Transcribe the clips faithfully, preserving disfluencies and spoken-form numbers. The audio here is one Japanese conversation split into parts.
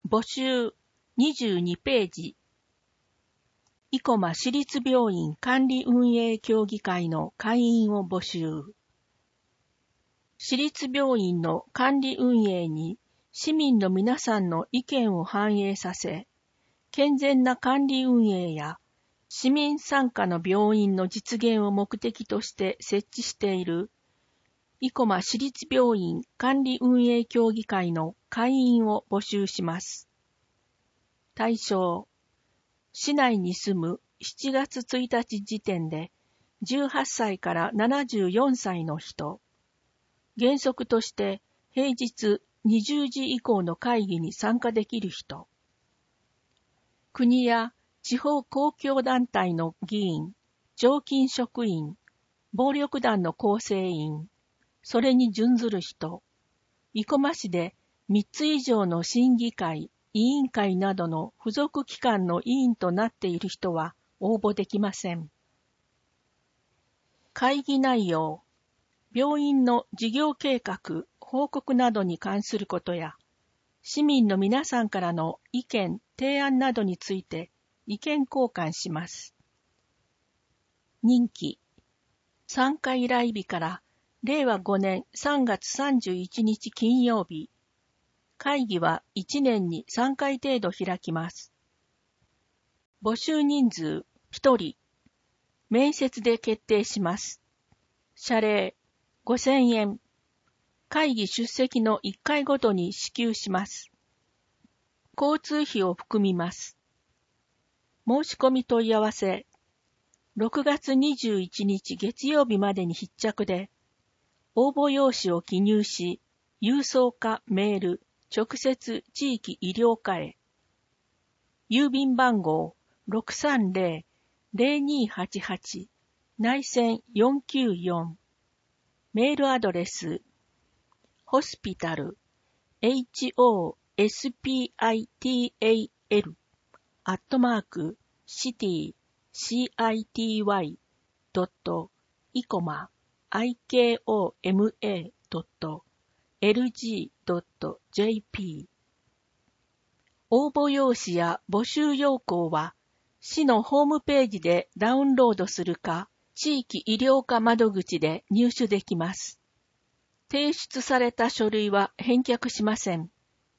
募集にじゅうにページ。生駒市立病院管理運営協議会の会員を募集。市立病院の管理運営に市民の皆さんの意見を反映させ、健全な管理運営や市民参加の病院の実現を目的として設置している生駒市立病院管理運営協議会の会員を募集します。対象、市内に住むしちがつついたち時点でじゅうはっさいからななじゅうよんさいの人、原則として平日にじゅうじ以降の会議に参加できる人、国や地方公共団体の議員、常勤職員、暴力団の構成員、それに準ずる人、生駒市でみっつ以上の審議会、委員会などの付属機関の委員となっている人は応募できません。会議内容、病院の事業計画、報告などに関することや、市民の皆さんからの意見、提案などについて意見交換します。任期、参加依頼日かられいわごねんさんがつさんじゅういちにち金曜日、会議はいちねんにさんかい程度開きます。募集人数ひとり、面接で決定します。謝礼ごせんえん、会議出席のいっかいごとに支給します。交通費を含みます。申し込み問い合わせ、ろくがつにじゅういちにち月曜日までに必着で、応募用紙を記入し、郵送かメール、直接地域医療課へ。郵便番号 ろくさんぜろ ぜろにはちはち 内線よんきゅうよん。メールアドレス ホスピタル ホスピタル アットマーク シティ シティ ドット イコマ イコマ ドット エルジー ドット ジェーピー。 応募用紙や募集要項は市のホームページでダウンロードするか、地域医療課窓口で入手できます。提出された書類は返却しません。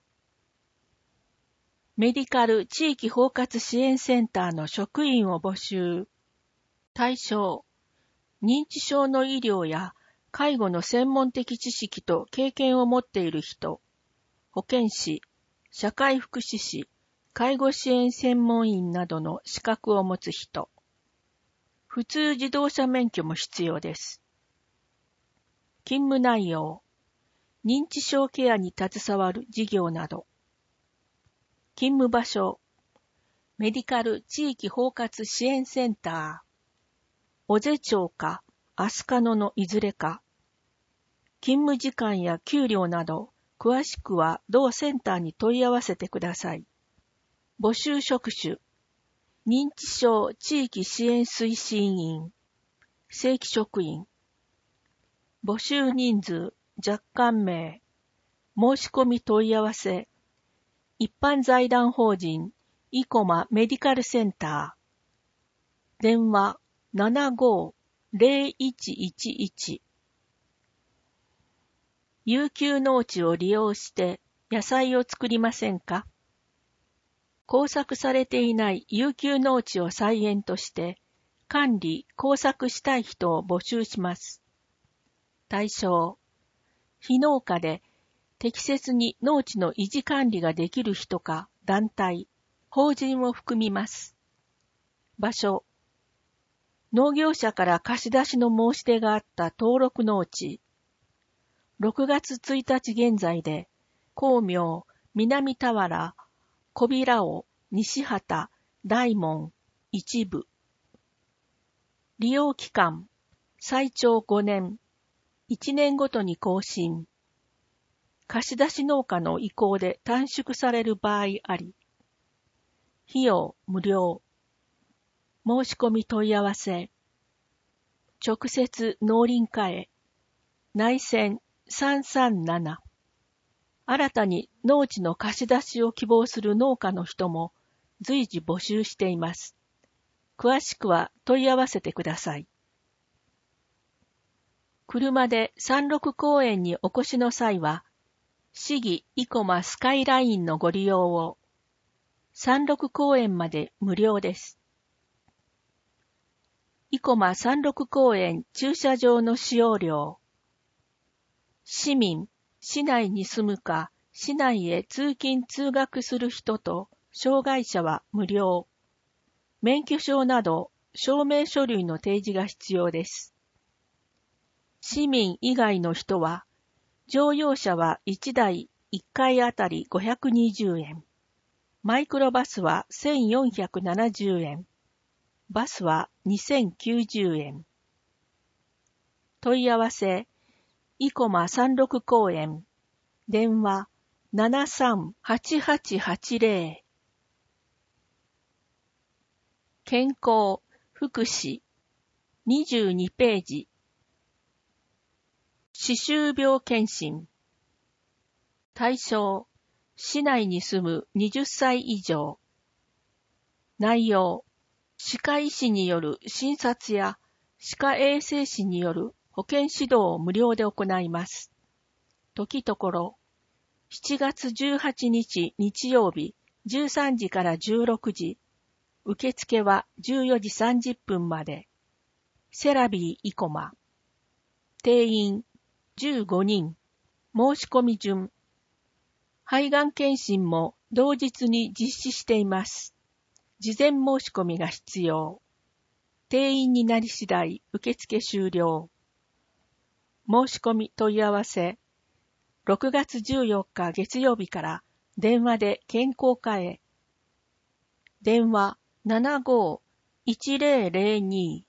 メディカル地域包括支援センターの職員を募集。対象、認知症の医療や介護の専門的知識と経験を持っている人、保健師、社会福祉士、介護支援専門員などの資格を持つ人。普通自動車免許も必要です。勤務内容、認知症ケアに携わる事業など。勤務場所、メディカル地域包括支援センター、尾瀬町か飛鳥野のいずれか。勤務時間や給料など、詳しくは同センターに問い合わせてください。募集職種、認知症地域支援推進員、正規職員。募集人数、若干名、申し込み問い合わせ、一般財団法人、生駒メディカルセンター。電話、ななごーぜろいちいちいち。有給農地を利用して野菜を作りませんか？耕作されていない有給農地を菜園として管理・耕作したい人を募集します。対象、非農家で適切に農地の維持管理ができる人か団体、法人を含みます。場所、農業者から貸し出しの申し出があった登録農地。ろくがつついたち現在で、光明、南田原、小平尾、西畑、大門、一部。利用期間、最長ごねん、いちねんごとに更新。貸し出し農家の意向で短縮される場合あり。費用無料。申し込み問い合わせ。直接農林課へ。内線さんさんなな。 新たに農地の貸し出しを希望する農家の人も随時募集しています。詳しくは問い合わせてください。車で山麓公園にお越しの際は、市議生駒スカイラインのご利用を。山麓公園まで無料です。生駒山麓公園駐車場の使用料。市民、市内に住むか、市内へ通勤通学する人と障害者は無料。免許証など証明書類の提示が必要です。市民以外の人は、乗用車はいちだいいっかいあたりごひゃくにじゅうえん。マイクロバスはせんよんひゃくななじゅうえん。バスはにせんきゅうじゅうえん。問い合わせ、生駒山麓公園。電話 ななさんはちはちはちゼロ。健康、福祉。にじゅうにページ。歯周病検診。対象、市内に住むはたち以上。内容、歯科医師による診察や歯科衛生士による保健指導を無料で行います。時ところ、しちがつじゅうはちにち日曜日じゅうさんじからじゅうろくじ、受付はじゅうよじさんじゅっぷんまで。セラビー生駒。定員じゅうごにん。申し込み順。肺がん検診も同日に実施しています。事前申し込みが必要。定員になり次第受付終了。申し込み問い合わせ。ろくがつじゅうよっか月曜日から電話で健康課へ。電話 ななごーいちゼロゼロに。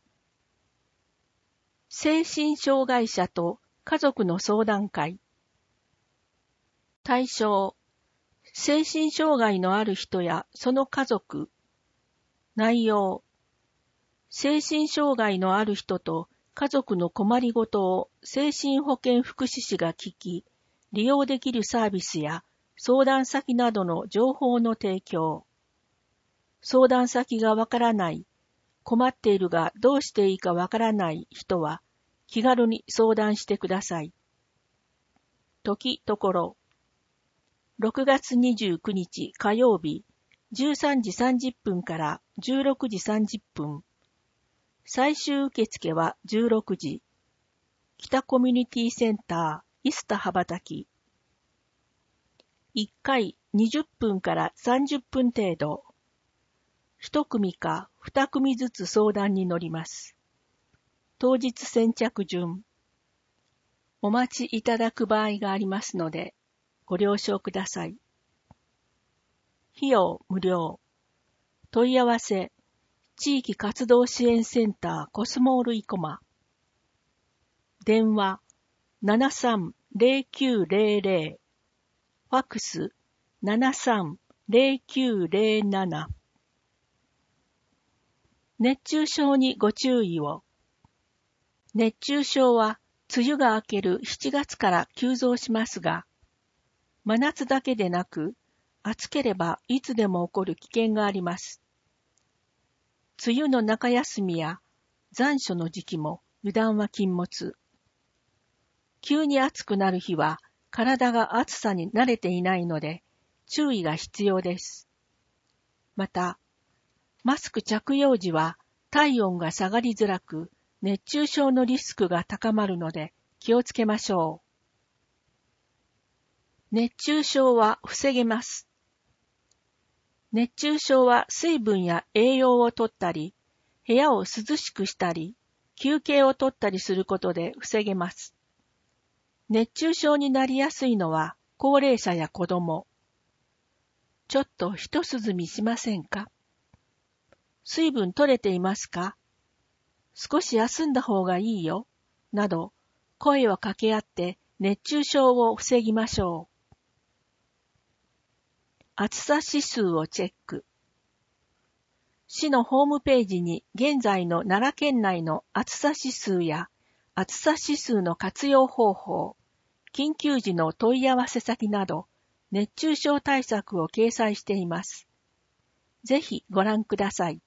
精神障害者と家族の相談会。対象、精神障害のある人やその家族。内容、精神障害のある人と家族の困りごとを精神保健福祉士が聞き、利用できるサービスや相談先などの情報の提供。相談先がわからない、困っているがどうしていいかわからない人は気軽に相談してください。時ところ。ろくがつにじゅうくにち火曜日じゅうさんじさんじゅっぷんからじゅうろくじさんじゅっぷん。最終受付はじゅうろくじ。北コミュニティセンター、イスタ羽ばたき。いっかいにじゅっぷんからさんじゅっぷん程度。いち組かに組ずつ相談に乗ります。当日先着順。お待ちいただく場合がありますので、ご了承ください。費用無料。問い合わせ、地域活動支援センターコスモール生駒。電話 ななさんゼロきゅうゼロゼロ。ファックス ななさんゼロきゅうゼロなな。熱中症にご注意を。熱中症は梅雨が明けるしちがつから急増しますが、真夏だけでなく、暑ければいつでも起こる危険があります。梅雨の中休みや残暑の時期も油断は禁物。急に暑くなる日は体が暑さに慣れていないので注意が必要です。また、マスク着用時は体温が下がりづらく熱中症のリスクが高まるので気をつけましょう。熱中症は防げます。熱中症は水分や栄養をとったり、部屋を涼しくしたり、休憩をとったりすることで防げます。熱中症になりやすいのは高齢者や子供。ちょっと一涼みしませんか？水分取れていますか？少し休んだ方がいいよ。など、声を掛け合って熱中症を防ぎましょう。暑さ指数をチェック。市のホームページに現在の奈良県内の暑さ指数や暑さ指数の活用方法、 緊急時の問い合わせ先など、熱中症対策を掲載しています。ぜひご覧ください。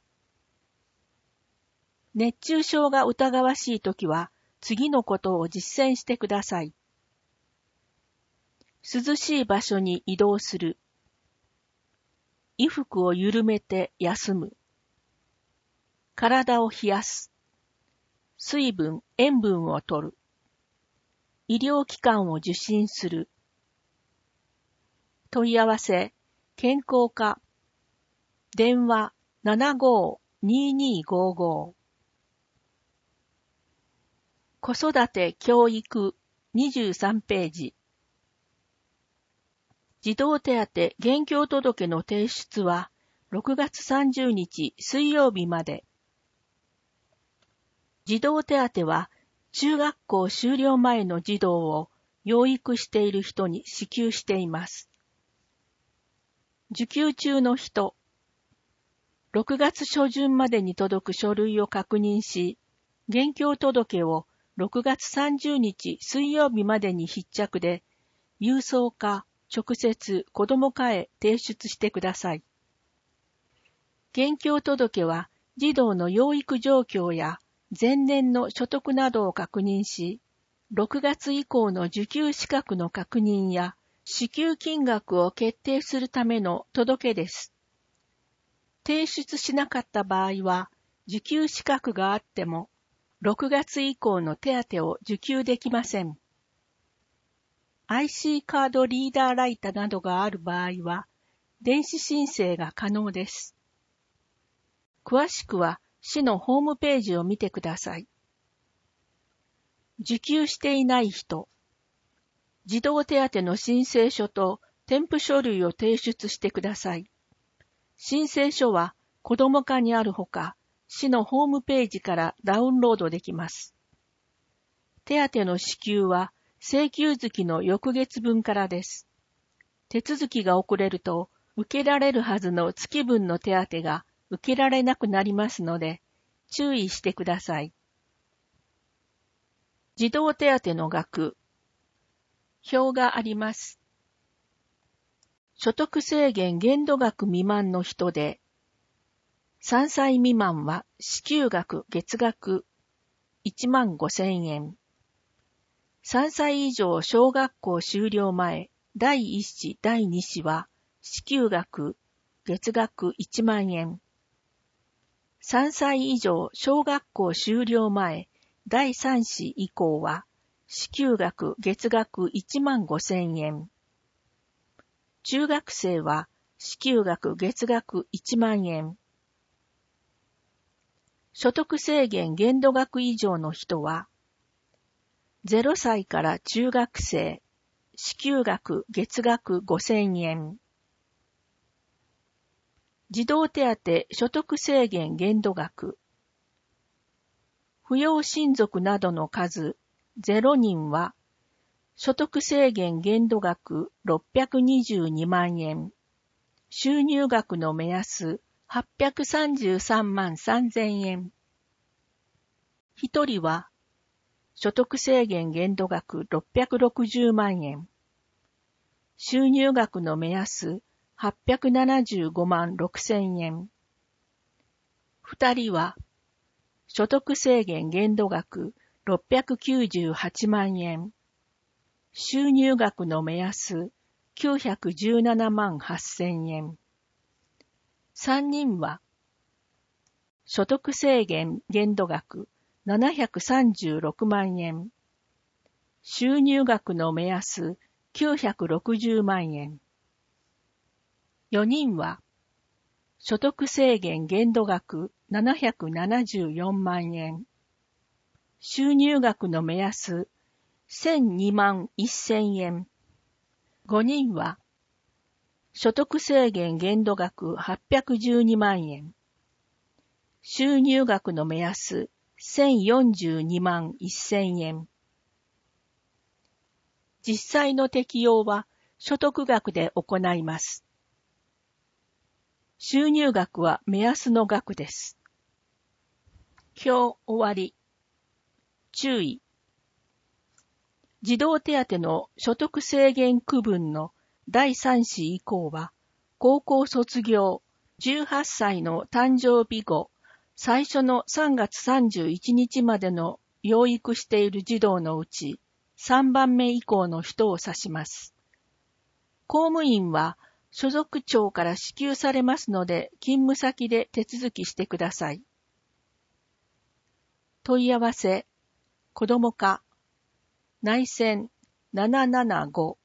熱中症が疑わしいときは、次のことを実践してください。涼しい場所に移動する。衣服を緩めて休む。体を冷やす。水分、塩分を摂る。医療機関を受診する。問い合わせ、健康課。電話 ななごーにーにーごーごー。子育て教育にじゅうさんページ。児童手当現況届の提出はろくがつさんじゅうにち水曜日まで。児童手当は中学校修了前の児童を養育している人に支給しています。受給中の人、ろくがつしょじゅんまでに届く書類を確認し、現況届をろくがつさんじゅうにち水曜日までに必着で、郵送か直接子ども課へ提出してください。現況届は児童の養育状況や前年の所得などを確認し、ろくがつ以降の受給資格の確認や支給金額を決定するための届けです。提出しなかった場合は、受給資格があっても、ろくがつ以降の手当を受給できません。アイシー カードリーダーライタなどがある場合は、電子申請が可能です。詳しくは、市のホームページを見てください。受給していない人、児童手当の申請書と添付書類を提出してください。申請書は子ども課にあるほか、市のホームページからダウンロードできます。手当の支給は請求月の翌月分からです。手続きが遅れると、受けられるはずの月分の手当が受けられなくなりますので、注意してください。児童手当の額、表があります。所得制限限度額未満の人で、さんさい未満は支給額月額いちまんごせんえん。さんさい以上小学校修了前、だいいっ子だいに子は支給額月額いちまんえん。さんさい以上小学校修了前、だいさん子以降は支給額月額いちまんごせんえん。中学生は支給額月額いちまんえん。所得制限限度額以上の人は、ゼロさいから中学生、支給額月額ごせんえん。児童手当所得制限限度額。扶養親族などの数ゼロにんは、所得制限限度額ろっぴゃくにじゅうにまんえん。収入額の目安はっぴゃくさんじゅうさんまんさんぜんえん。一人は、所得制限限度額ろっぴゃくろくじゅうまんえん。収入額の目安はっぴゃくななじゅうごまんろくせんえん。二人は、所得制限限度額ろっぴゃくきゅうじゅうはちまんえん。収入額の目安きゅうひゃくじゅうななまんはっせんえん。三人は、所得制限限度額ななひゃくさんじゅうろくまんえん。収入額の目安きゅうひゃくろくじゅうまんえん。よにんは、所得制限限度額ななひゃくななじゅうよんまんえん。収入額の目安せんにまんせんえん。ごにんは、所得制限限度額はっぴゃくじゅうにまんえん。収入額の目安せんよんじゅうにまんせんえん。実際の適用は所得額で行います。収入額は目安の額です。表終わり。注意。 児童手当の所得制限区分のだいさん子以降は、高校卒業、じゅうはっさいの誕生日後、最初のさんがつさんじゅういちにちまでの養育している児童のうちさんばんめ以降の人を指します。公務員は所属庁から支給されますので、勤務先で手続きしてください。問い合わせ、子ども課、内線ななななご